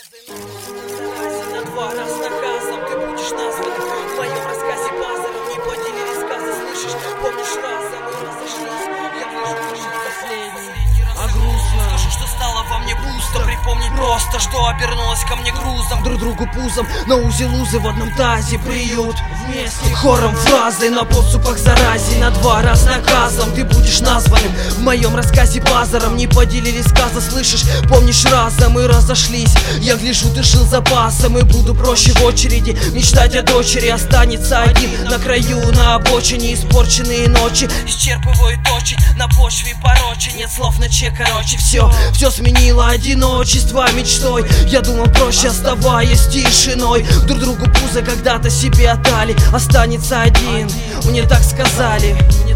На 2 раз наказом ты будешь назван в моем рассказе базаром. Не поделили сказы, слышишь? Помнишь разом мы разошлись. Я вижу, последний раз грустно. Скажи, что стало во мне пусто. Припомнить просто, что обернулось ко мне грузом. Друг другу пузом на узи-лузы в одном тазе. Приют вместе хором фразы на подступах заразе. На 2 раз наказом ты будешь названным в моем рассказе базаром. Не поделили сказы, слышишь? Помнишь разом мы разошлись. Я гляжу, ты шил запасом и буду проще в очереди. Мечтать о дочери останется один на краю, на обочине. Испорченные ночи исчерпывают очередь на почве порочи. Нет слов на че, короче, все сменило одиночество мечтой. Я думал проще, оставаясь тишиной. Друг другу пузо когда-то себе отдали. Останется один, мне так сказали.